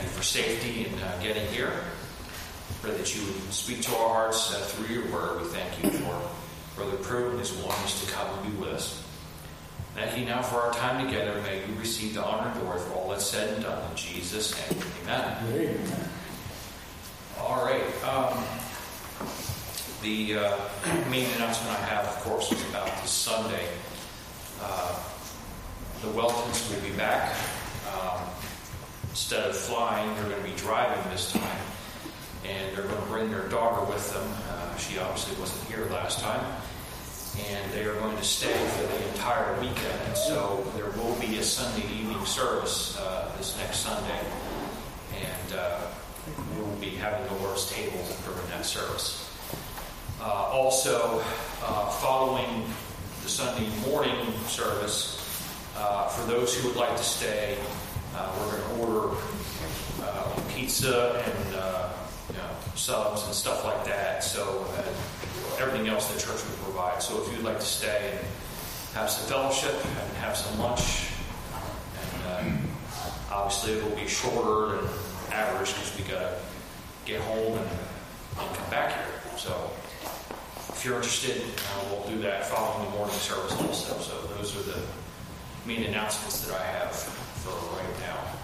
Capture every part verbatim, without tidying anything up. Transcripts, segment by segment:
you for safety in uh, getting here. Pray that you would speak to our hearts uh, through your word. We thank you for Brother Pruitt and his willingness to come and be with us. Thank you now for our time together. May you receive the honor and glory for all that's said and done. In Jesus' name, amen. Amen. All right. Um, the uh, main announcement I have, of course, is about this Sunday. Uh, the Weltons will be back. Um, instead of flying, they're going to be driving this time. And they're going to bring their daughter with them. Uh, she obviously wasn't here last time. And they are going to stay for the entire weekend. And so there will be a Sunday evening service uh, this next Sunday. And uh, we will be having the Lord's table during that service. Uh, also, uh, following the Sunday morning service, uh, for those who would like to stay, uh, we're going to order uh, pizza and uh, you know, subs and stuff like that. So uh, everything else the church will provide. So if you'd like to stay and have some fellowship and have some lunch, and uh, obviously it will be shorter than average because we got to get home and, and come back here. So if you're interested, uh, we'll do that following the morning service also. So those are the main announcements that I have for right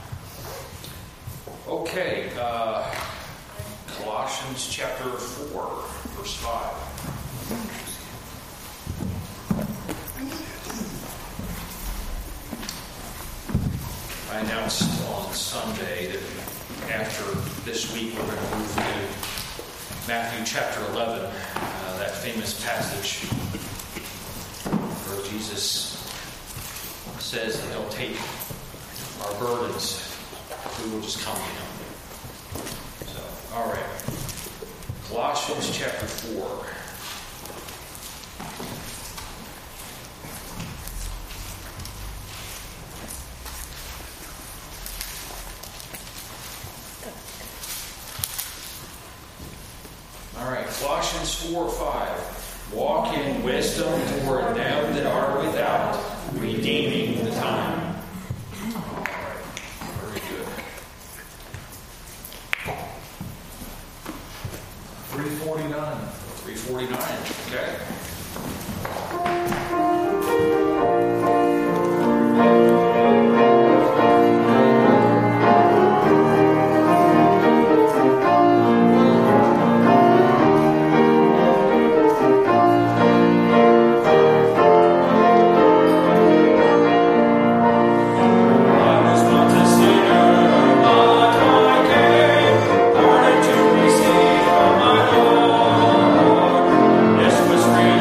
now. Okay, uh, Colossians chapter four, verse five. I announced on Sunday that after this week we're going to move to Matthew chapter eleven, uh, that famous passage where Jesus says that he'll take our burdens if we will just come to him. So, all right. Colossians chapter four. All right, Colossians four five. Walk in wisdom toward them that are without, redeeming the time. All right, very good. three forty-nine. three forty-nine, okay. This was free.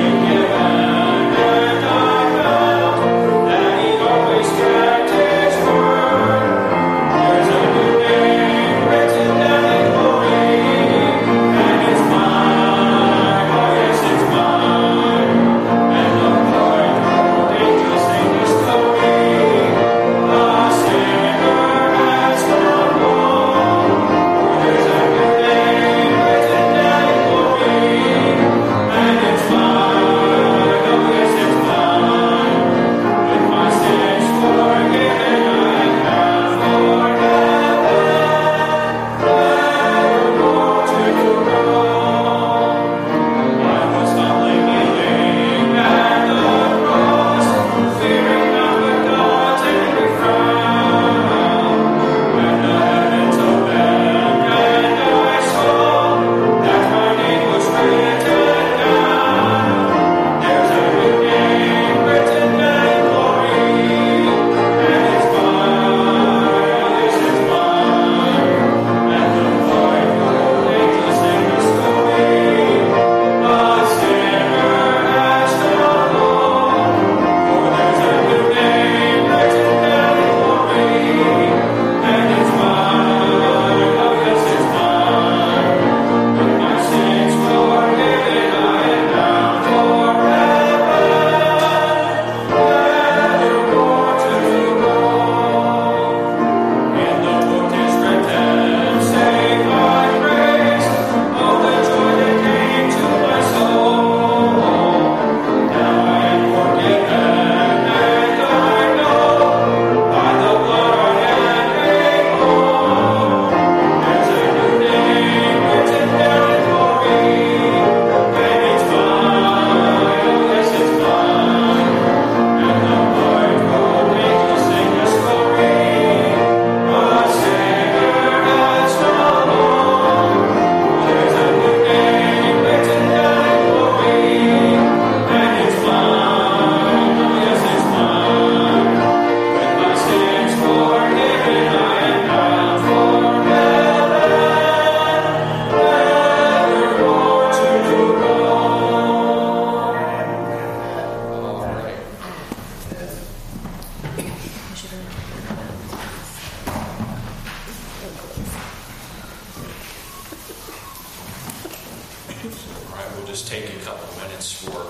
just take a couple of minutes for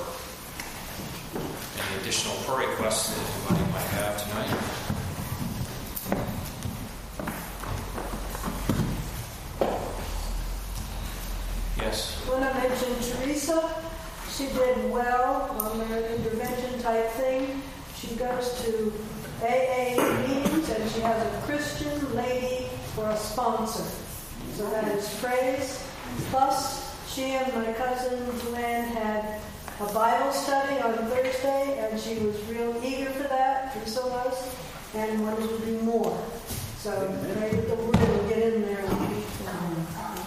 any additional prayer requests that anybody might have tonight. Yes. When I mentioned Teresa, she did well on their intervention type thing. She goes to A A meetings and she has a Christian lady for a sponsor. So that is praise. Plus, she and my cousin Joanne had a Bible study on Thursday, and she was real eager for that. Teresa was, and wanted to do more. So pray that the word will get in there and be um,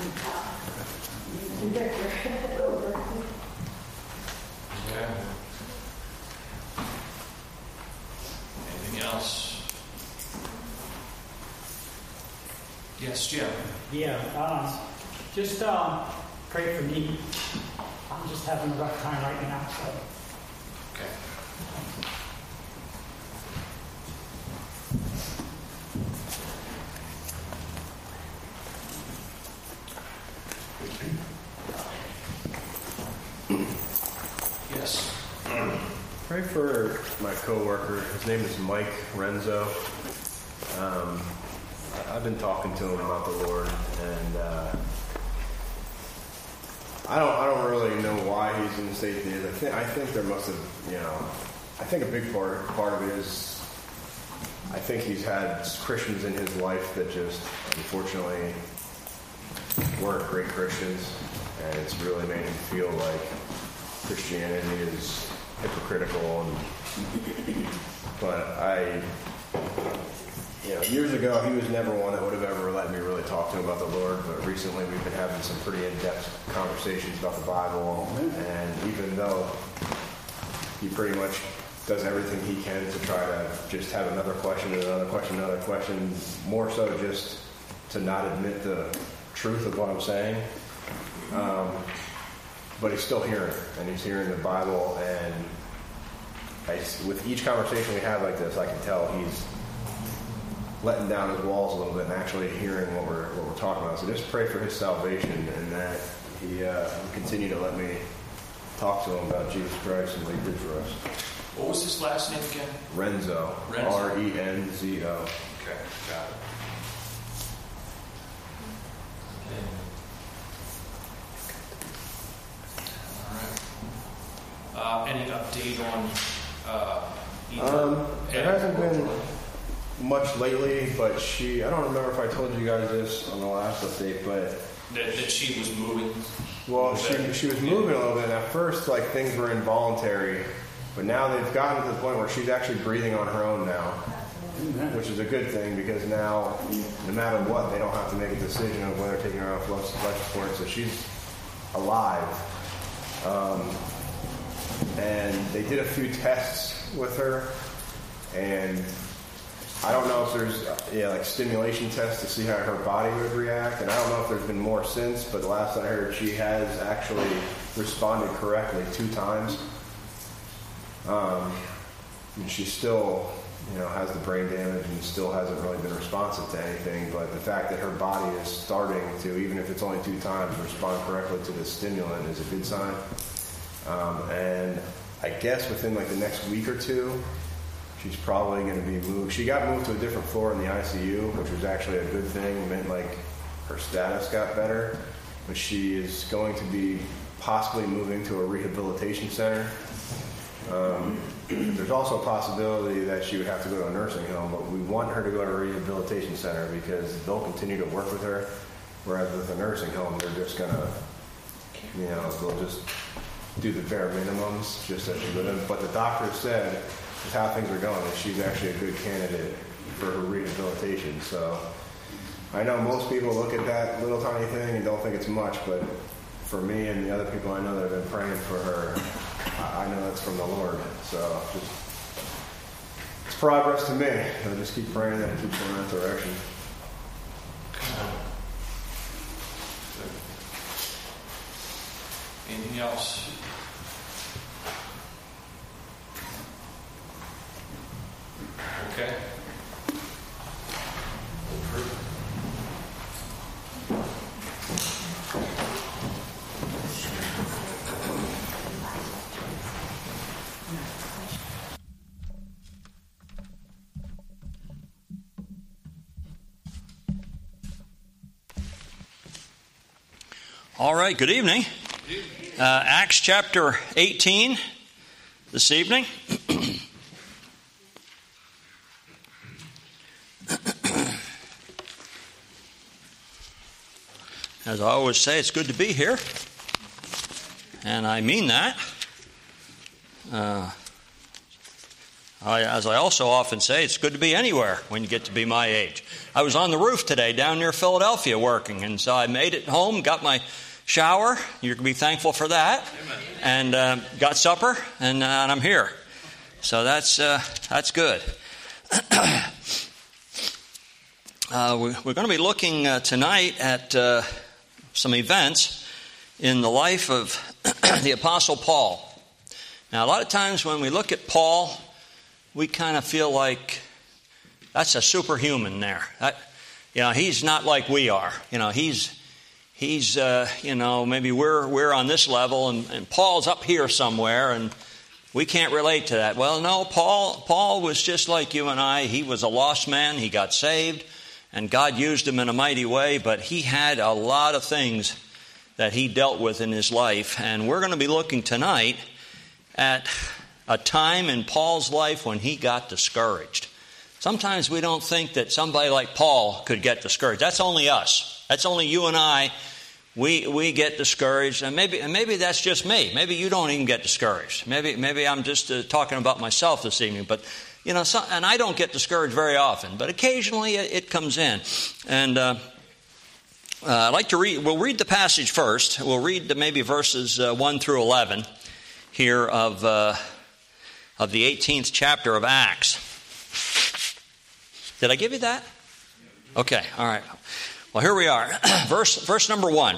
convict her over. Okay. Anything else? Yes, Jim. Yeah, um, just um, pray for me. I'm just having a rough time right now, so. Okay. Yes. Pray for my coworker. His name is Mike Renzo. Um, I- I've been talking to him about the Lord, and uh, I don't. I don't really know why he's in the state he is. I think. I think there must have. You know. I think a big part part of it is. I think he's had Christians in his life that just, unfortunately, weren't great Christians, and it's really made him feel like Christianity is hypocritical. And, but I, you know, years ago, he was never one that would have ever let me really talk to him about the Lord. But recently, we've been having some pretty in-depth conversations about the Bible, and even though he pretty much does everything he can to try to just have another question and another question, another question, more so just to not admit the truth of what I'm saying. Um, but he's still hearing, and he's hearing the Bible, and I, with each conversation we have like this, I can tell he's letting down his walls a little bit and actually hearing what we're what we're talking about. So just pray for his salvation, and that he uh, will continue to let me talk to him about Jesus Christ and what he did for us. What was his last name again? Renzo. Renzo. R E N Z O. Okay, got it. Okay. All right. Uh, any update on uh, either? Um, there Ed hasn't or been Jordan? much lately, but she, I don't remember if I told you guys this on the last update, but That, that she was moving. well, she, she was moving a little bit, and at first, like, things were involuntary, but now they've gotten to the point where she's actually breathing on her own now, which is a good thing, because now, no matter what, they don't have to make a decision of whether taking her off life life support, so she's alive. Um, and they did a few tests with her, and I don't know if there's, yeah, like stimulation tests to see how her body would react, and I don't know if there's been more since, but the last I heard, she has actually responded correctly two times. Um, and she still, you know, has the brain damage and still hasn't really been responsive to anything, but the fact that her body is starting to, even if it's only two times, respond correctly to the stimulant is a good sign. Um, and I guess within like the next week or two, she's probably going to be moved. She got moved to a different floor in the I C U, which was actually a good thing. It meant like her status got better. But she is going to be possibly moving to a rehabilitation center. Um, there's also a possibility that she would have to go to a nursing home, but we want her to go to a rehabilitation center because they'll continue to work with her. Whereas with a nursing home, they're just going to, you know, they'll just do the bare minimums just as she would. But the doctor said, with how things are going, that she's actually a good candidate for her rehabilitation. So I know most people look at that little tiny thing and don't think it's much, but for me and the other people I know that have been praying for her, I know that's from the Lord. So just, it's progress to me. I'll just keep praying that it keeps going in that direction. Anything else? Okay. All right, good evening. Uh, Acts chapter eighteen this evening. As I always say, it's good to be here. And I mean that. Uh, I, as I also often say, it's good to be anywhere when you get to be my age. I was on the roof today down near Philadelphia working, and so I made it home, got my shower. You can be thankful for that. And uh, got supper, and, uh, and I'm here. So that's uh, that's good. uh, we, we're going to be looking uh, tonight at uh, some events in the life of the Apostle Paul. Now, a lot of times when we look at Paul, we kind of feel like that's a superhuman there. That, you know, he's not like we are. You know, he's he's uh, you know, maybe we're we're on this level, and, and Paul's up here somewhere, and we can't relate to that. Well, no, Paul Paul was just like you and I. He was a lost man. He got saved, and God used him in a mighty way. But he had a lot of things that he dealt with in his life, and we're going to be looking tonight at a time in Paul's life when he got discouraged. Sometimes we don't think that somebody like Paul could get discouraged. That's only us. That's only you and I. We we get discouraged, and maybe and maybe that's just me. Maybe you don't even get discouraged. Maybe maybe I'm just uh, talking about myself this evening. But you know, so, and I don't get discouraged very often, but occasionally it, it comes in. And uh, uh, I'd like to read. We'll read the passage first. We'll read the, maybe verses uh, one through eleven here of uh, of the eighteenth chapter of Acts. Did I give you that? Okay, all right. Well, here we are. Verse, verse number one.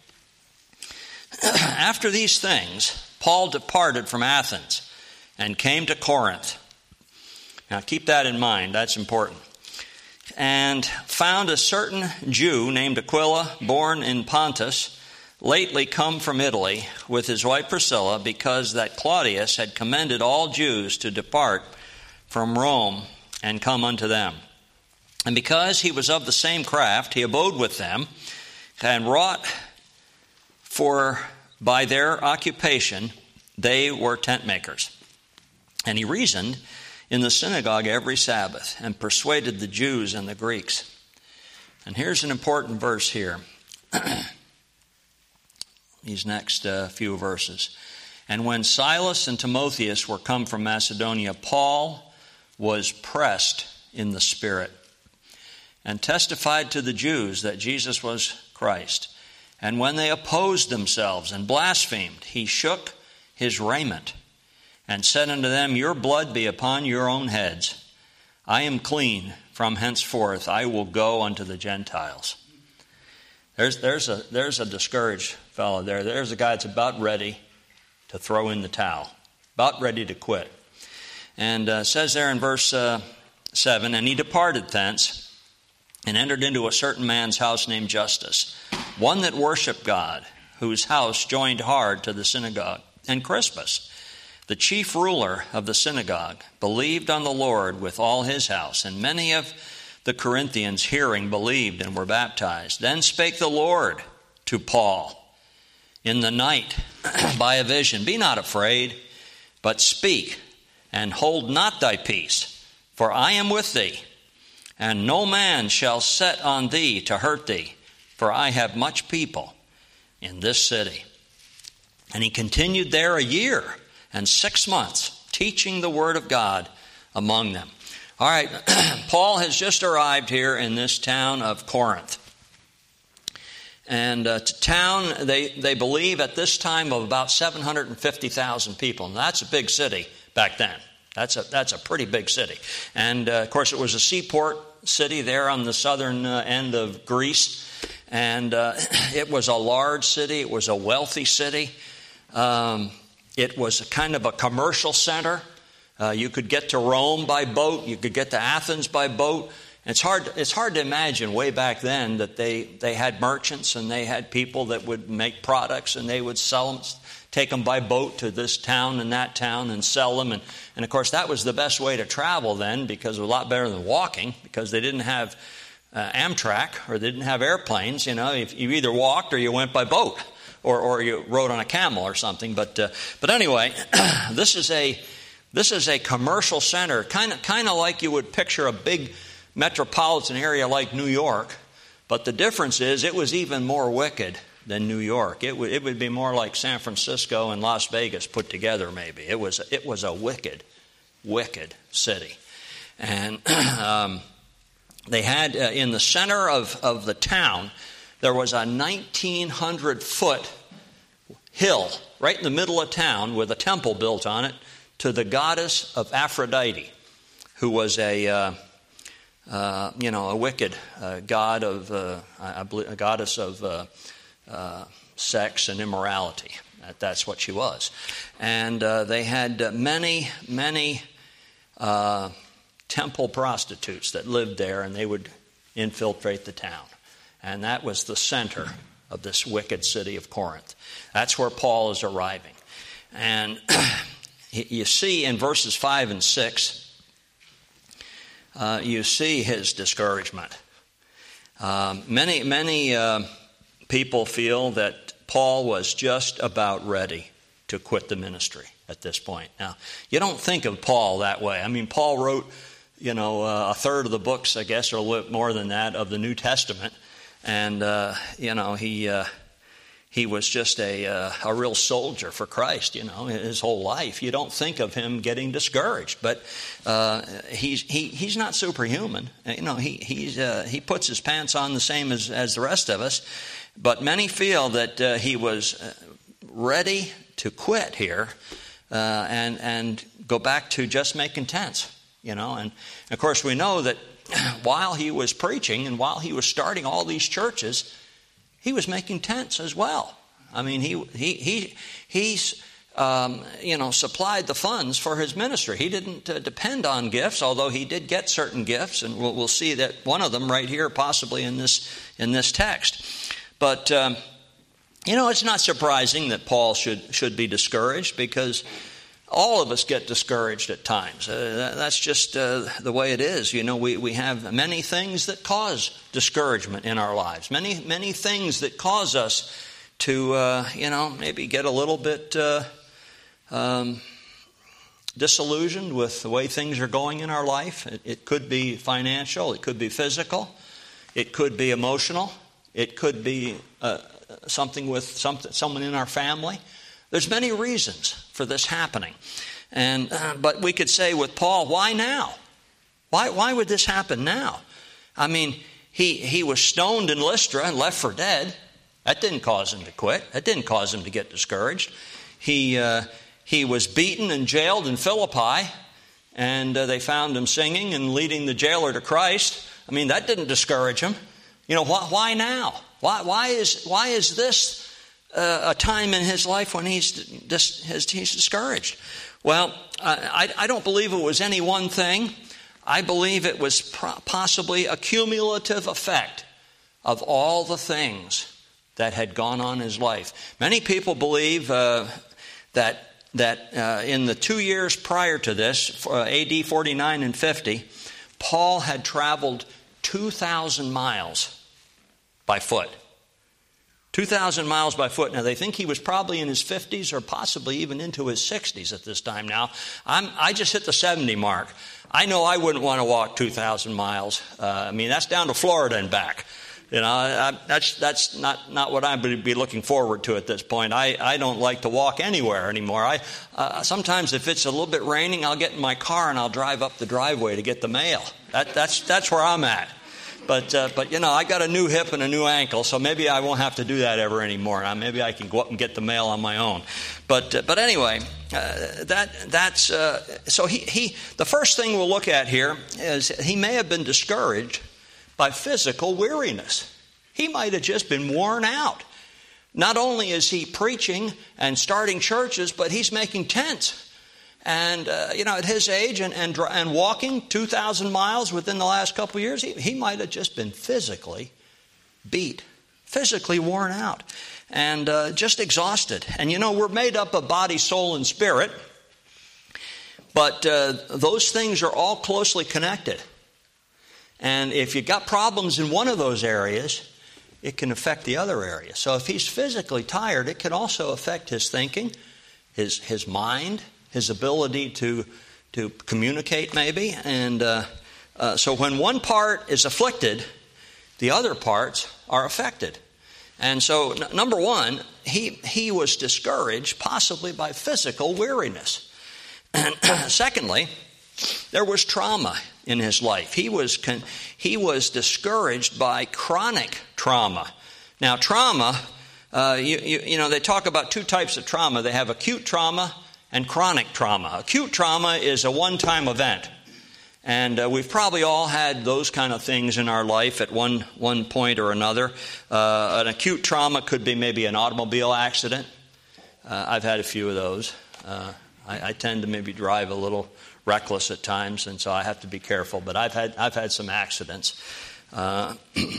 After these things, Paul departed from Athens and came to Corinth. Now, keep that in mind. That's important. And found a certain Jew named Aquila, born in Pontus, lately come from Italy, with his wife Priscilla, because that Claudius had commanded all Jews to depart from Rome and come unto them. And because he was of the same craft, he abode with them and wrought, for by their occupation they were tent makers. And he reasoned in the synagogue every Sabbath and persuaded the Jews and the Greeks. And here's an important verse here. These next uh, few verses. And when Silas and Timotheus were come from Macedonia, Paul was pressed in the Spirit, and testified to the Jews that Jesus was Christ. And when they opposed themselves and blasphemed, he shook his raiment and said unto them, Your blood be upon your own heads. I am clean. From henceforth I will go unto the Gentiles. There's, there's, a, there's a discouraged fellow there. There's a guy that's about ready to throw in the towel, about ready to quit. And uh, it says there in verse uh, seven, And he departed thence, and entered into a certain man's house named Justus, one that worshipped God, whose house joined hard to the synagogue. And Crispus, the chief ruler of the synagogue, believed on the Lord with all his house. And many of the Corinthians, hearing, believed and were baptized. Then spake the Lord to Paul in the night by a vision, Be not afraid, but speak, and hold not thy peace, for I am with thee. And no man shall set on thee to hurt thee, for I have much people in this city. And he continued there a year and six months, teaching the word of God among them. All right, Paul has just arrived here in this town of Corinth. And uh, to town, they, they believe at this time of about seven hundred fifty thousand people. And that's a big city back then. That's a, that's a pretty big city. And, uh, of course, it was a seaport city there on the southern uh, end of Greece. And uh, it was a large city. It was a wealthy city. Um, it was a kind of a commercial center. Uh, you could get to Rome by boat. You could get to Athens by boat. It's hard, it's hard to imagine way back then that they, they had merchants and they had people that would make products and they would sell them, take them by boat to this town and that town and sell them. And, and of course, that was the best way to travel then, because it was a lot better than walking, because they didn't have uh, Amtrak, or they didn't have airplanes. You know, if you either walked or you went by boat, or, or you rode on a camel or something. But uh, but anyway, this is a this is a commercial center, kind of kind of like you would picture a big metropolitan area like New York. But the difference is, it was even more wicked than New York. It would it would be more like San Francisco and Las Vegas put together. Maybe it was it was a wicked, wicked city, and um, they had uh, in the center of of the town, there was a nineteen hundred foot hill right in the middle of town with a temple built on it to the goddess of Aphrodite, who was a uh, uh, you know a wicked uh, god of uh, I believe a goddess of uh, uh, sex and immorality. That, that's what she was, and uh, they had uh, many many uh, temple prostitutes that lived there, and they would infiltrate the town. And that was the center of this wicked city of Corinth. That's where Paul is arriving. And you see in verses five and six, uh, you see his discouragement. Um, many, many uh, people feel that Paul was just about ready to quit the ministry at this point. Now, you don't think of Paul that way. I mean, Paul wrote, you know, uh, a third of the books, I guess, or a little more than that, of the New Testament. And, uh, you know, he uh, he was just a uh, a real soldier for Christ, you know, his whole life. You don't think of him getting discouraged, but uh, he's he he's not superhuman. You know, he he's uh, he puts his pants on the same as, as the rest of us. But many feel that uh, he was ready to quit here uh, and and go back to just making tents, you know. And, of course, we know that while he was preaching and while he was starting all these churches, he was making tents as well. I mean, he he he he's um, you know supplied the funds for his ministry. He didn't uh, depend on gifts, although he did get certain gifts, and we'll, we'll see that one of them right here, possibly in this in this text. But um, you know, it's not surprising that Paul should should be discouraged, because all of us get discouraged at times. Uh, that's just uh, the way it is. You know, we, we have many things that cause discouragement in our lives. Many, many things that cause us to, uh, you know, maybe get a little bit uh, um, disillusioned with the way things are going in our life. It, it could be financial. It could be physical. It could be emotional. It could be uh, something with some, someone in our family. There's many reasons for this happening. And uh, but we could say with Paul, why now? Why why would this happen now? I mean, he he was stoned in Lystra and left for dead. That didn't cause him to quit. That didn't cause him to get discouraged. He uh, he was beaten and jailed in Philippi, and uh, they found him singing and leading the jailer to Christ. I mean, that didn't discourage him. You know, why, why now? Why why is why is this Uh, a time in his life when he's dis- he's discouraged? Well, I, I don't believe it was any one thing. I believe it was pro- possibly a cumulative effect of all the things that had gone on in his life. Many people believe uh, that that uh, in the two years prior to this, uh, A D forty-nine and fifty, Paul had traveled two thousand miles by foot. two thousand miles by foot. Now, they think he was probably in his fifties or possibly even into his sixties at this time now. I'm, I just hit the seventy mark. I know I wouldn't want to walk two thousand miles. Uh, I mean, that's down to Florida and back. You know, I, that's that's not, not what I would be looking forward to at this point. I, I don't like to walk anywhere anymore. I uh, sometimes if it's a little bit raining, I'll get in my car and I'll drive up the driveway to get the mail. That, that's that's where I'm at. But, uh, but you know, I got a new hip and a new ankle, so maybe I won't have to do that ever anymore. Now, maybe I can go up and get the mail on my own. But uh, but anyway, uh, that that's uh, so he, he the first thing we'll look at here is he may have been discouraged by physical weariness. He might have just been worn out. Not only is he preaching and starting churches, but he's making tents. And, uh, you know, at his age and and, and walking two thousand miles within the last couple of years, he, he might have just been physically beat, physically worn out, and uh, just exhausted. And, you know, we're made up of body, soul, and spirit, but uh, those things are all closely connected. And if you've got problems in one of those areas, it can affect the other area. So if he's physically tired, it can also affect his thinking, his his mind, his ability to to communicate maybe. And uh, uh, so when one part is afflicted, the other parts are affected. And so, n- number one, he he was discouraged possibly by physical weariness. And secondly, there was trauma in his life. He was con- he was discouraged by chronic trauma. Now, trauma, uh, you, you you know, they talk about two types of trauma. They have acute trauma and chronic trauma. Acute trauma is a one-time event. And uh, we've probably all had those kind of things in our life at one one point or another. Uh, an acute trauma could be maybe an automobile accident. Uh, I've had a few of those. Uh, I, I tend to maybe drive a little reckless at times, and so I have to be careful. But I've had I've had some accidents. Uh,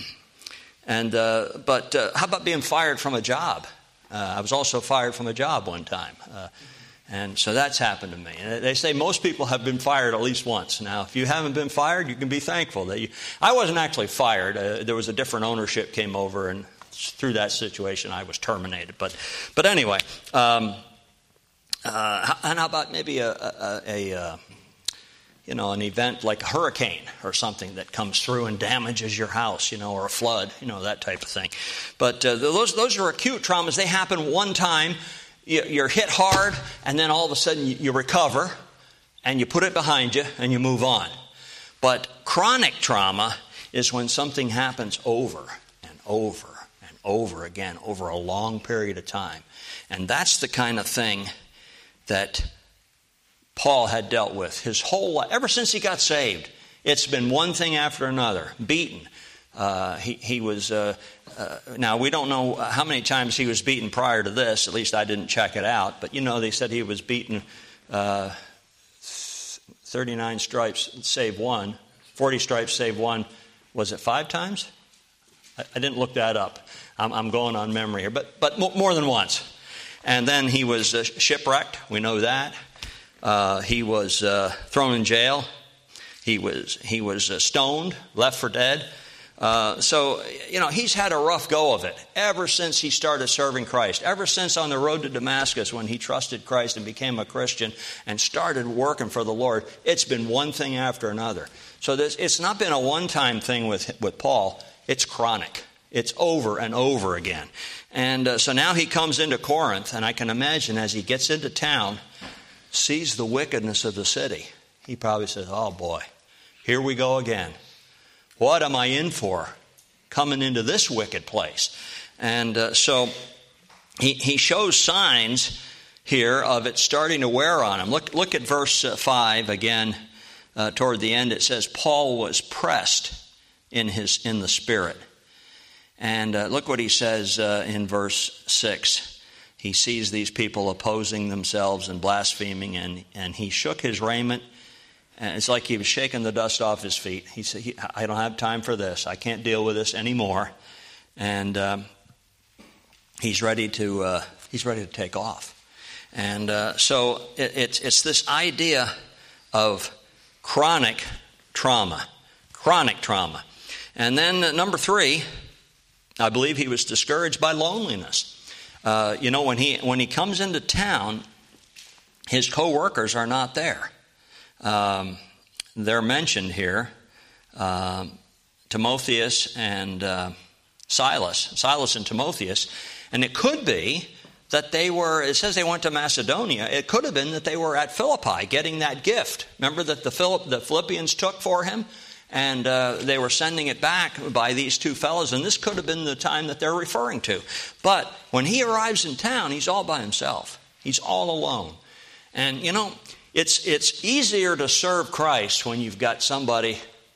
and uh, but uh, how about being fired from a job? Uh, I was also fired from a job one time. Uh, And so that's happened to me. And they say most people have been fired at least once. Now, if you haven't been fired, you can be thankful that you. I wasn't actually fired. Uh, there was a different ownership came over, and through that situation, I was terminated. But, but anyway, um, uh, and how about maybe a, a, a, a, you know, an event like a hurricane or something that comes through and damages your house, you know, or a flood, you know, that type of thing. But uh, those those are acute traumas. They happen one time. You're hit hard, and then all of a sudden you recover, and you put it behind you, and you move on. But chronic trauma is when something happens over and over and over again over a long period of time. And that's the kind of thing that Paul had dealt with his whole life. Ever since he got saved, it's been one thing after another. Beaten. Uh, he, he was... Uh, Uh, now, we don't know how many times he was beaten prior to this. At least I didn't check it out. But, you know, they said he was beaten uh, thirty-nine stripes, save one. forty stripes, save one. Was it five times? I, I didn't look that up. I'm, I'm going on memory here. But, but more than once. And then he was uh, shipwrecked. We know that. Uh, he was uh, thrown in jail. He was, he was uh, stoned, left for dead. Uh, so, you know, he's had a rough go of it ever since he started serving Christ. Ever since on the road to Damascus when he trusted Christ and became a Christian and started working for the Lord, it's been one thing after another. So this, it's not been a one-time thing with, with Paul. It's chronic. It's over and over again. And uh, so now he comes into Corinth, and I can imagine as he gets into town, sees the wickedness of the city. He probably says, oh boy, here we go again. What am I in for coming into this wicked place? And uh, so he, he shows signs here of it starting to wear on him. Look, look at verse five again. Uh, toward the end it says, Paul was pressed in his in the spirit. And uh, look what he says uh, in verse six. He sees these people opposing themselves and blaspheming, and, and he shook his raiment. And it's like he was shaking the dust off his feet. He said, he, I don't have time for this. I can't deal with this anymore. And um, he's ready to uh, he's ready to take off. And uh, so it, it's it's this idea of chronic trauma, chronic trauma. And then uh, number three, I believe he was discouraged by loneliness. Uh, you know, when he when he comes into town, his co-workers are not there. Um, they're mentioned here, uh, Timotheus and uh, Silas, Silas and Timotheus, and it could be that they were, it says they went to Macedonia, it could have been that they were at Philippi getting that gift. Remember that the, Philipp, the Philippians took for him, and uh, they were sending it back by these two fellows, and this could have been the time that they're referring to. But when he arrives in town, he's all by himself. He's all alone. And, you know, It's it's easier to serve Christ when you've got somebody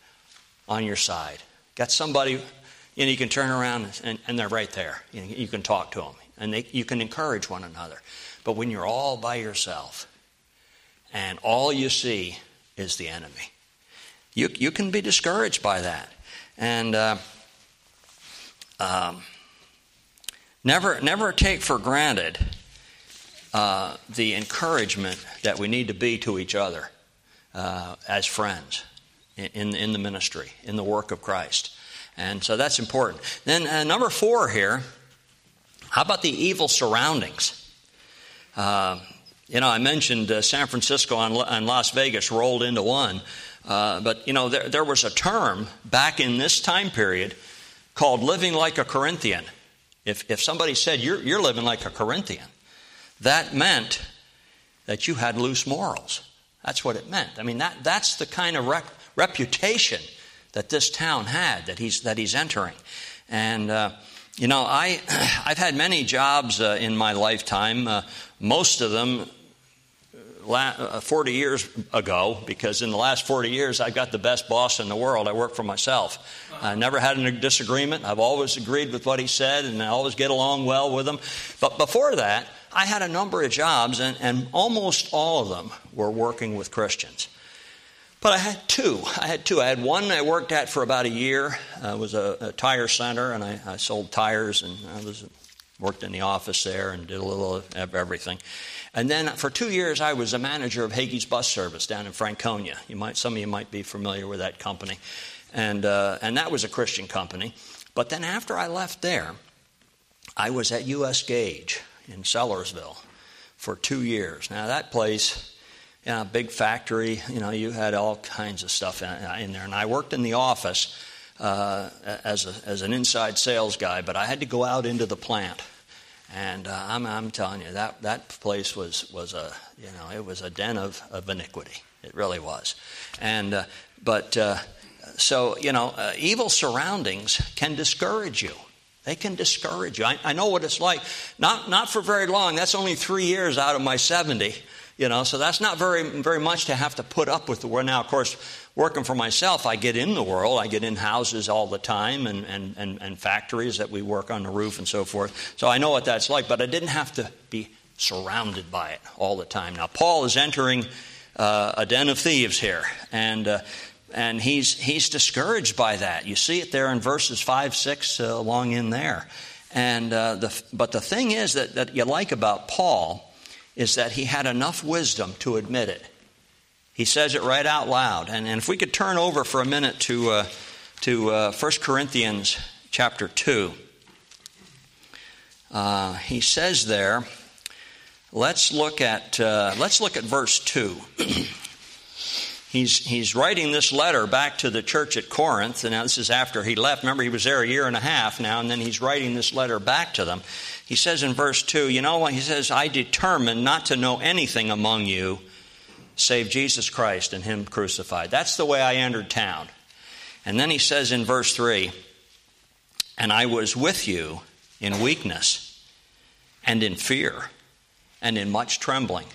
on your side. Got somebody, you know, you can turn around and, and they're right there. You know, you can talk to them and they, you can encourage one another. But when you're all by yourself and all you see is the enemy, you you can be discouraged by that. And uh, um, never never take for granted Uh, the encouragement that we need to be to each other uh, as friends. in, in the ministry, in the work of Christ. And so that's important. Then uh, number four here, how about the evil surroundings? Uh, you know, I mentioned uh, San Francisco and, and Las Vegas rolled into one. Uh, but, you know, there, there was a term back in this time period called living like a Corinthian. If, if somebody said, you're, you're living like a Corinthian, that meant that you had loose morals. That's what it meant. I mean, that, that's the kind of rep, reputation that this town had, that he's, that he's entering. And, uh, you know, I, I've had many jobs uh, in my lifetime, uh, most of them forty years ago, because in the last forty years, I've got the best boss in the world. I work for myself. I never had a disagreement. I've always agreed with what he said, and I always get along well with him. But before that, I had a number of jobs, and, and almost all of them were working with Christians. But I had two. I had two. I had one I worked at for about a year. Uh, it was a, a tire center, and I, I sold tires, and I was worked in the office there and did a little of everything. And then for two years, I was a manager of Hagee's Bus Service down in Franconia. You might, some of you might be familiar with that company. And, uh, and that was a Christian company. But then after I left there, I was at U S Gage in Sellersville for two years. Now, that place, you know, big factory, you know, you had all kinds of stuff in, in there. And I worked in the office uh, as, a, as an inside sales guy, but I had to go out into the plant. And uh, I'm, I'm telling you, that, that place was, was a, you know, it was a den of, of iniquity. It really was. And, uh, but, uh, so, you know, uh, evil surroundings can discourage you. They can discourage you. I, I know what it's like. Not, not for very long. That's only three years out of my seventy, you know, so that's not very, very much to have to put up with the world. Now, of course, working for myself, I get in the world. I get in houses all the time and, and, and, and factories that we work on the roof and so forth. So I know what that's like, but I didn't have to be surrounded by it all the time. Now, Paul is entering uh, a den of thieves here, and uh, and he's he's discouraged by that. You see it there in verses five, six, uh, along in there. And uh, the but the thing is that, that you like about Paul is that he had enough wisdom to admit it. He says it right out loud. And, and if we could turn over for a minute to uh, to uh, First Corinthians chapter two. Uh, he says there, let's look at uh, let's look at verse two. he's he's writing this letter back to the church at Corinth, and now this is after he left. Remember, he was there a year and a half now, and then he's writing this letter back to them. He says in verse two, you know what? He says, I determined not to know anything among you save Jesus Christ and Him crucified. That's the way I entered town. And then he says in verse three, and I was with you in weakness and in fear and in much trembling.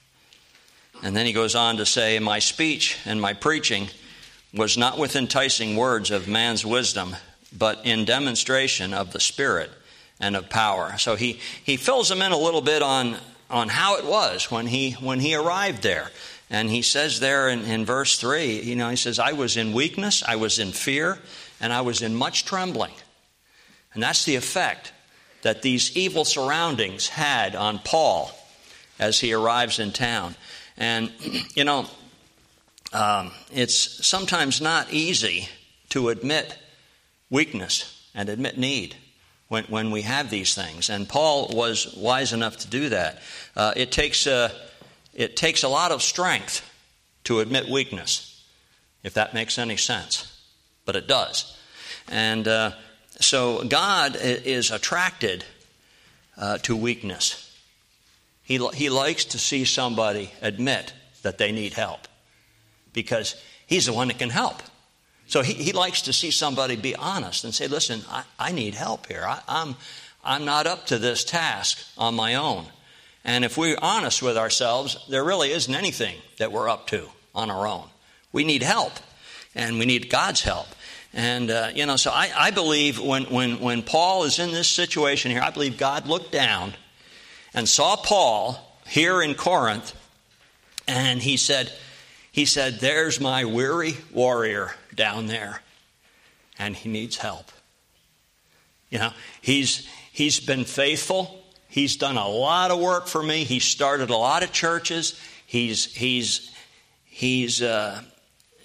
And then he goes on to say, my speech and my preaching was not with enticing words of man's wisdom, but in demonstration of the Spirit and of power. So he, he fills them in a little bit on, on how it was when he when he arrived there. And he says there in, in verse three, you know, he says, I was in weakness, I was in fear, and I was in much trembling. And that's the effect that these evil surroundings had on Paul as he arrives in town. And, you know, um, it's sometimes not easy to admit weakness and admit need when, when we have these things. And Paul was wise enough to do that. Uh, it takes a, it takes a lot of strength to admit weakness, if that makes any sense. But it does. And uh, so God is attracted uh, to weakness. He, he likes to see somebody admit that they need help because He's the one that can help. So he, he likes to see somebody be honest and say, listen, I, I need help here. I, I'm, I'm not up to this task on my own. And if we're honest with ourselves, there really isn't anything that we're up to on our own. We need help, and we need God's help. And, uh, you know, so I, I believe when, when, when Paul is in this situation here, I believe God looked down and saw Paul here in Corinth, and he said, he said, there's my weary warrior down there, and he needs help. You know, he's he's been faithful. He's done a lot of work for me. He started a lot of churches. He's he's he's uh,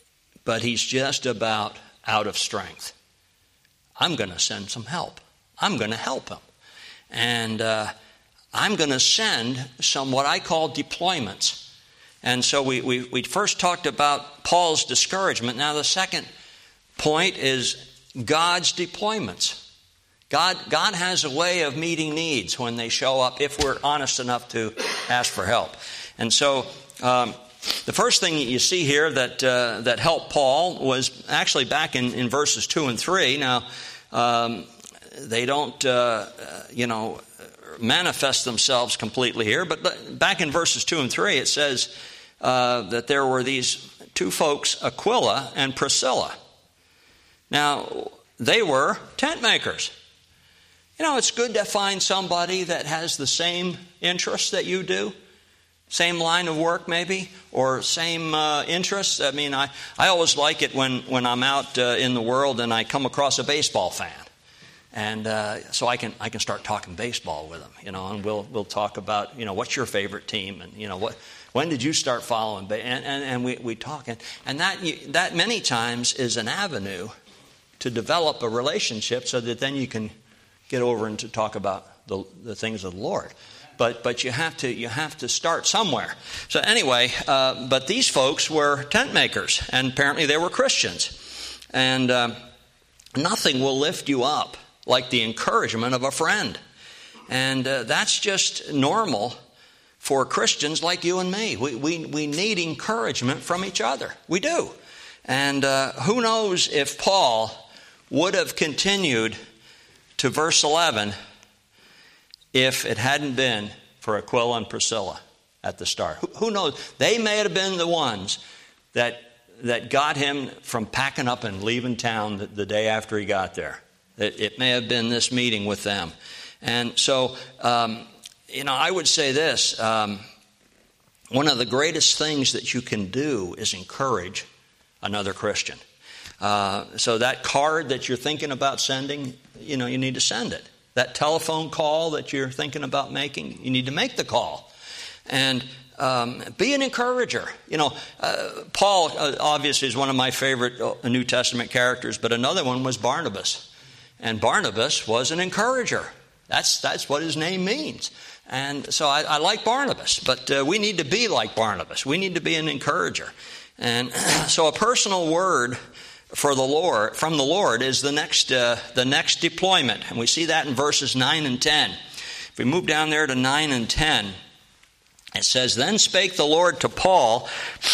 but he's just about out of strength. I'm going to send some help. I'm going to help him. And uh, I'm going to send some what I call deployments. And so we, we, we first talked about Paul's discouragement. Now the second point is God's deployments. God, God has a way of meeting needs when they show up if we're honest enough to ask for help. And so um, the first thing you see here that uh, that helped Paul was actually back in, in verses two and three. Now, um, they don't, uh, you know, manifest themselves completely here, but, but back in verses two and three it says uh, that there were these two folks, Aquila and Priscilla. Now, they were tent makers. You know, it's good to find somebody that has the same interests that you do, same line of work maybe, or same uh, interests. I mean, I, I always like it when, when I'm out uh, in the world and I come across a baseball fan. And uh, so I can I can start talking baseball with them, you know, and we'll we'll talk about, you know, what's your favorite team, and, you know, what when did you start following? And, and, and we, we talk. And, and that, that many times is an avenue to develop a relationship so that then you can get over and to talk about the, the things of the Lord. But but you have to you have to start somewhere. So anyway, uh, but these folks were tent makers, and apparently they were Christians. And uh, nothing will lift you up like the encouragement of a friend. And uh, that's just normal for Christians like you and me. We we we need encouragement from each other. We do. And uh, who knows if Paul would have continued to verse eleven if it hadn't been for Aquila and Priscilla at the start. Who, who knows? They may have been the ones that that got him from packing up and leaving town the, the day after he got there. It, it may have been this meeting with them. And so, um, you know, I would say this. Um, one of the greatest things that you can do is encourage another Christian. Uh, so that card that you're thinking about sending, you know, you need to send it. That telephone call that you're thinking about making, you need to make the call. And um, be an encourager. You know, uh, Paul uh, obviously is one of my favorite New Testament characters, but another one was Barnabas. And Barnabas was an encourager. That's that's what his name means. And so I, I like Barnabas, but uh, we need to be like Barnabas. We need to be an encourager. And so a personal word for the Lord, from the Lord, is the next uh, the next deployment, and we see that in verses nine and ten. If we move down there to nine and ten, it says, "Then spake the Lord to Paul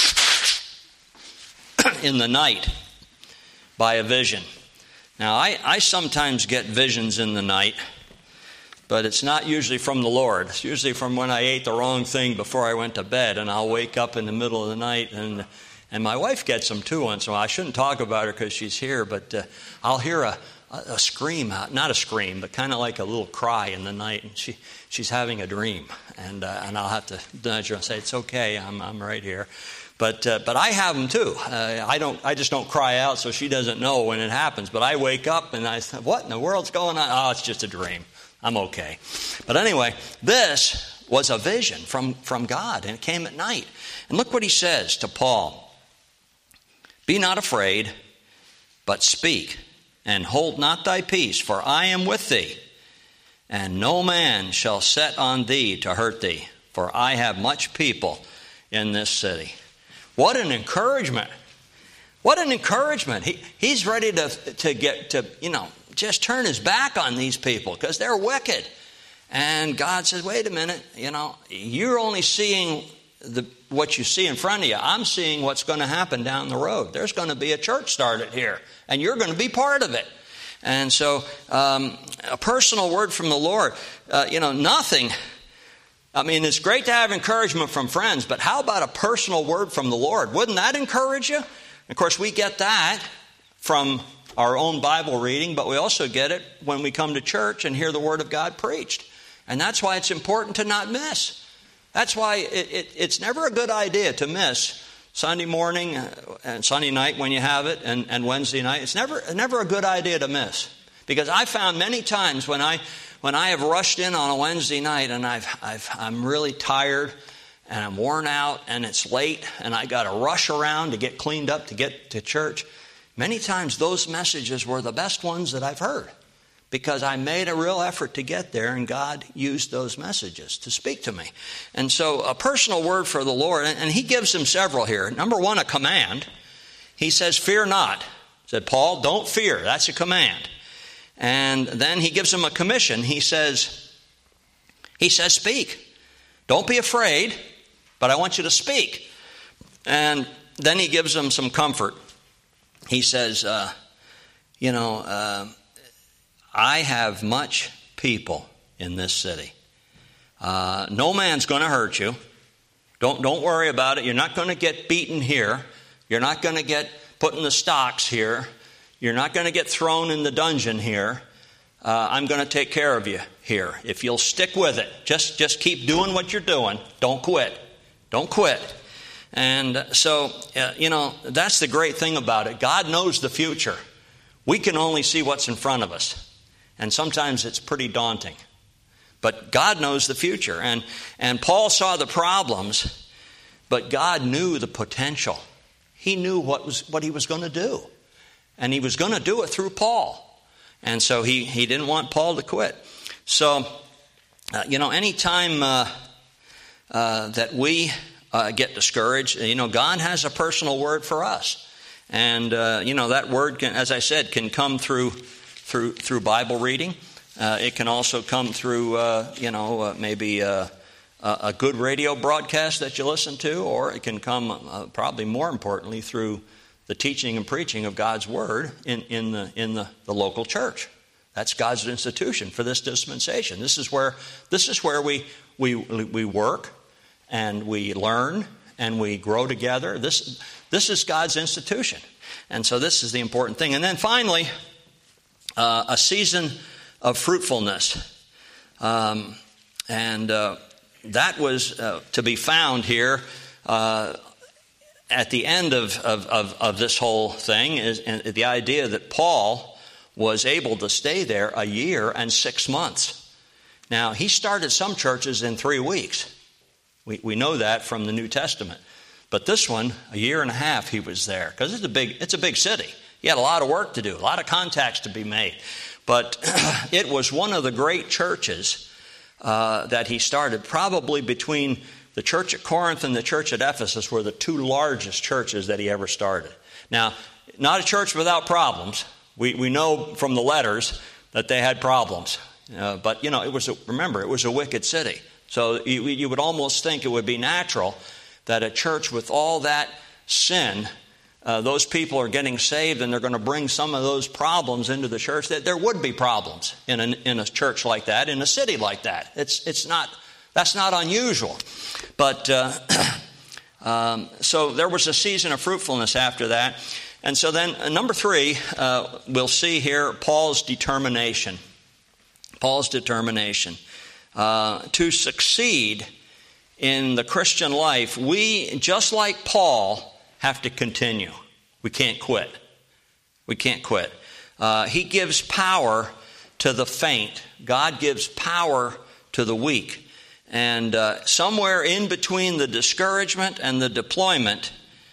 in the night by a vision." Now, I, I sometimes get visions in the night, but it's not usually from the Lord. It's usually from when I ate the wrong thing before I went to bed, and I'll wake up in the middle of the night and. And my wife gets them too once in a while. I shouldn't talk about her because she's here, but uh, I'll hear a, a, a scream out, not a scream, but kind of like a little cry in the night, and she she's having a dream, and uh, and I'll have to nudge her and say, "It's okay, I'm I'm right here." But uh, but I have them too. Uh, I don't. I just don't cry out, so she doesn't know when it happens. But I wake up and I say, "What in the world's going on?" Oh, it's just a dream. I'm okay. But anyway, this was a vision from from God, and it came at night. And look what he says to Paul. "Be not afraid, but speak, and hold not thy peace, for I am with thee, and no man shall set on thee to hurt thee, for I have much people in this city." What an encouragement. What an encouragement. He, he's ready to, to get to, you know, just turn his back on these people because they're wicked. And God says, wait a minute, you know, you're only seeing the what you see in front of you. I'm seeing what's going to happen down the road. There's going to be a church started here, and you're going to be part of it. And so um, a personal word from the Lord, uh, you know, nothing. I mean, it's great to have encouragement from friends, but how about a personal word from the Lord? Wouldn't that encourage you? Of course, we get that from our own Bible reading, but we also get it when we come to church and hear the Word of God preached. And that's why it's important to not miss. That's why it, it, it's never a good idea to miss Sunday morning and Sunday night when you have it, and, and Wednesday night. It's never never a good idea to miss. Because I found many times when I when I have rushed in on a Wednesday night and I've, I've I'm really tired and I'm worn out and it's late and I got to rush around to get cleaned up to get to church, many times those messages were the best ones that I've heard, because I made a real effort to get there, and God used those messages to speak to me. And so a personal word for the Lord, and he gives him several here. Number one, a command. He says, fear not. Said, Paul, don't fear. That's a command. And then he gives him a commission. He says, he says, speak. Don't be afraid, but I want you to speak. And then he gives him some comfort. He says, uh, you know, uh, I have much people in this city. Uh, no man's going to hurt you. Don't, don't worry about it. You're not going to get beaten here. You're not going to get put in the stocks here. You're not going to get thrown in the dungeon here. Uh, I'm going to take care of you here. If you'll stick with it, just, just keep doing what you're doing. Don't quit. Don't quit. And so, uh, you know, that's the great thing about it. God knows the future. We can only see what's in front of us. And sometimes it's pretty daunting. But God knows the future. And, and Paul saw the problems, but God knew the potential. He knew what was what he was going to do. And he was going to do it through Paul. And so he, he didn't want Paul to quit. So, uh, you know, anytime uh, uh, that we uh, get discouraged, you know, God has a personal word for us. And, uh, you know, that word, can, as I said, can come through through through Bible reading. Uh, it can also come through, uh, you know, uh, maybe uh, a good radio broadcast that you listen to, or it can come, uh, probably more importantly, through the teaching and preaching of God's Word in, in the in the, the local church. That's God's institution for this dispensation. This is where this is where we we we work and we learn and we grow together. This this is God's institution, and so this is the important thing. And then finally, uh, a season of fruitfulness, um, and uh, that was uh, to be found here. Uh, At the end of, of, of, of this whole thing is the idea that Paul was able to stay there a year and six months. Now, he started some churches in three weeks. We, we know that from the New Testament. But this one, a year and a half he was there, because it's a big, it's a big city. He had a lot of work to do, a lot of contacts to be made. But it was one of the great churches uh, that he started, probably between the church at Corinth and the church at Ephesus were the two largest churches that he ever started. Now, not a church without problems. We we know from the letters that they had problems. Uh, but, you know, it was a, remember, it was a wicked city. So you, you would almost think it would be natural that a church with all that sin, uh, those people are getting saved and they're going to bring some of those problems into the church, that there would be problems in a, in a church like that, in a city like that. It's it's not... That's not unusual. But uh, um, so there was a season of fruitfulness after that. And so then uh, number three, uh, we'll see here Paul's determination. Paul's determination. Uh, to succeed in the Christian life, we, just like Paul, have to continue. We can't quit. We can't quit. Uh, he gives power to the faint. God gives power to the weak. And uh, somewhere in between the discouragement and the deployment,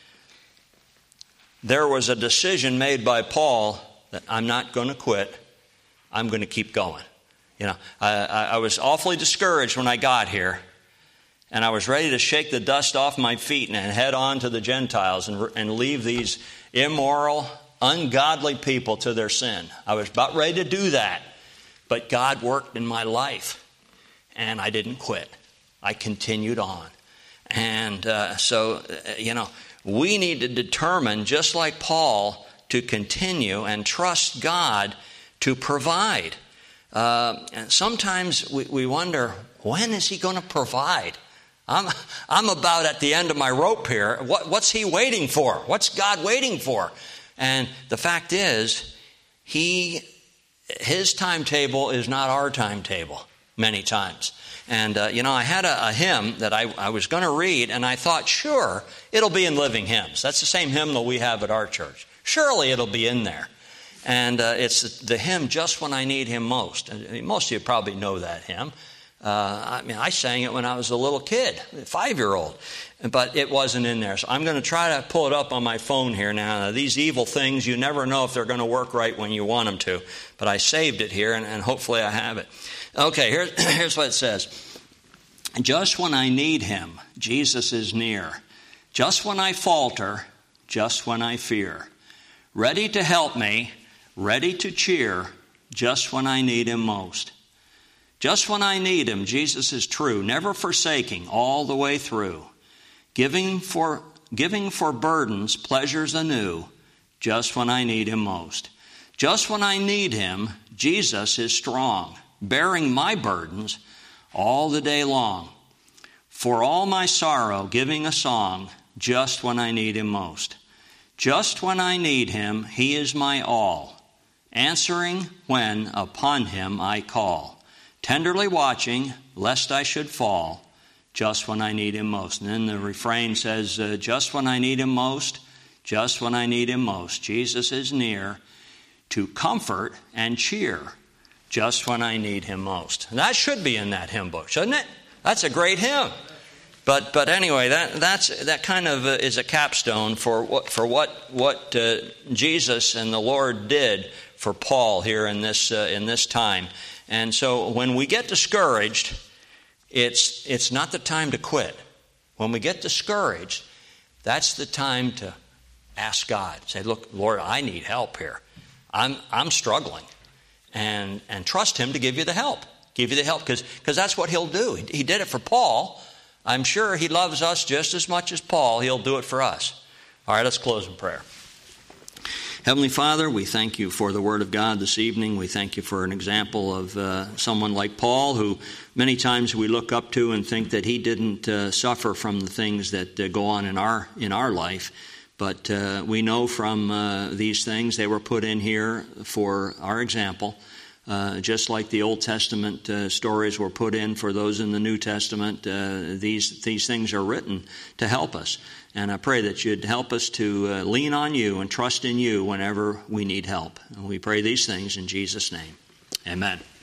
there was a decision made by Paul that I'm not going to quit. I'm going to keep going. You know, I, I was awfully discouraged when I got here, and I was ready to shake the dust off my feet and head on to the Gentiles and, and leave these immoral, ungodly people to their sin. I was about ready to do that, but God worked in my life. And I didn't quit. I continued on. And uh, so, you know, we need to determine, just like Paul, to continue and trust God to provide. Uh, and sometimes we, we wonder, when is he going to provide? I'm, I'm about at the end of my rope here. What, what's he waiting for? What's God waiting for? And the fact is, he, his timetable is not our timetable. Many times. And, uh, you know, I had a, a hymn that I, I was going to read, and I thought, sure, it'll be in Living Hymns. That's the same hymnal we have at our church. Surely it'll be in there. And uh, it's the hymn, Just When I Need Him Most. And most of you probably know that hymn. Uh, I mean, I sang it when I was a little kid, five-year-old, but it wasn't in there. So I'm going to try to pull it up on my phone here now. Now, these evil things, you never know if they're going to work right when you want them to, but I saved it here, and, and hopefully I have it. Okay, here's, here's what it says. Just when I need him, Jesus is near. Just when I falter, just when I fear. Ready to help me, ready to cheer, just when I need him most. Just when I need him, Jesus is true, never forsaking all the way through. Giving for, giving for burdens, pleasures anew, just when I need him most. Just when I need him, Jesus is strong, bearing my burdens all the day long. For all my sorrow, giving a song, just when I need him most. Just when I need him, he is my all, answering when upon him I call. Tenderly watching, lest I should fall, just when I need him most. And then the refrain says, uh, just when I need him most, just when I need him most. Jesus is near to comfort and cheer, just when I need him most. And that should be in that hymn book, shouldn't it? That's a great hymn. But but anyway, that that's that kind of uh, is a capstone for what for what what uh, Jesus and the Lord did for Paul here in this uh, in this time. And so when we get discouraged, it's it's not the time to quit. When we get discouraged, that's the time to ask God. Say, look, Lord, I need help here. I'm I'm struggling, and and trust him to give you the help. Give you the help because because that's what he'll do. He, he did it for Paul. I'm sure he loves us just as much as Paul. He'll do it for us. All right, let's close in prayer. Heavenly Father, we thank you for the Word of God this evening. We thank you for an example of uh, someone like Paul, who many times we look up to and think that he didn't uh, suffer from the things that uh, go on in our in our life. But uh, we know from uh, these things they were put in here for our example. Uh, just like the Old Testament uh, stories were put in for those in the New Testament, uh, these these things are written to help us. And I pray that you'd help us to uh, lean on you and trust in you whenever we need help. And we pray these things in Jesus' name. Amen.